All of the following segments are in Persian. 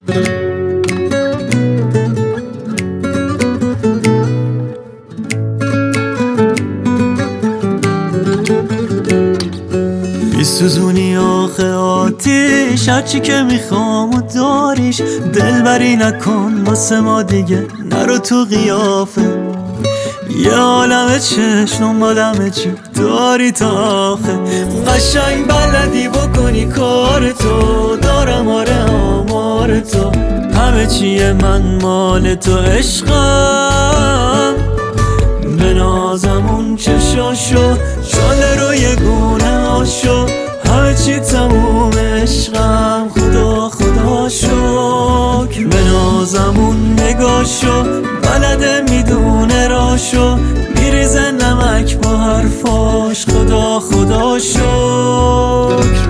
سوزونی آخه آتیش، هرچی که میخوام و داریش. دلبری نکن واسه ما دیگه، نرو تو قیافه. یه عالم چشم دنبالمه، چی داری تا آخه؟ قشنگ بلدی بکنی کار تو، دارم آره آمار تو. همه چیه من مال تو، عشقم به نازم اون چشاشو، شاله رو یه گونه هاشو. همه چی تموم عشقم، خدا خدا شکر. به نازم اون نگاشو، بلده میدونه راشو. میریزه نمک با حرفاش، خدا خدا شکر.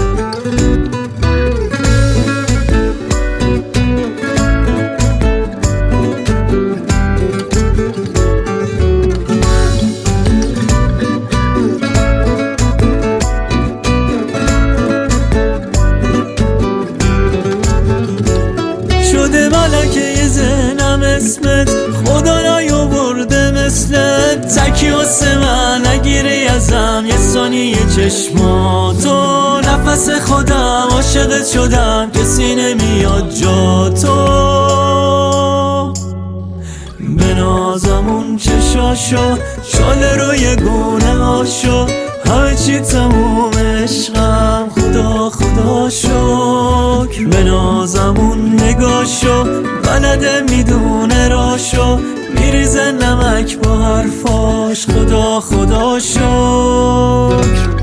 شده ملکه ذهنم اسمت، خدا نیاورده مثلت. تکی واسه من نگیری ازم یه ثانیه چشماتو. نفس خودم عاشقت شدم، کسی نمیاد جا تو. به نازم اون چشاشو، شاله رو یه گونه هاشو. همه چی تموم عشقم، خدا خدا شکر. به نازم اون نگاشو، بلده میدونه راشو. میریزه نمک با حرفاش، خدا خدا شکر.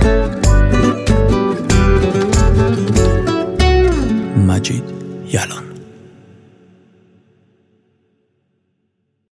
مجید یلان.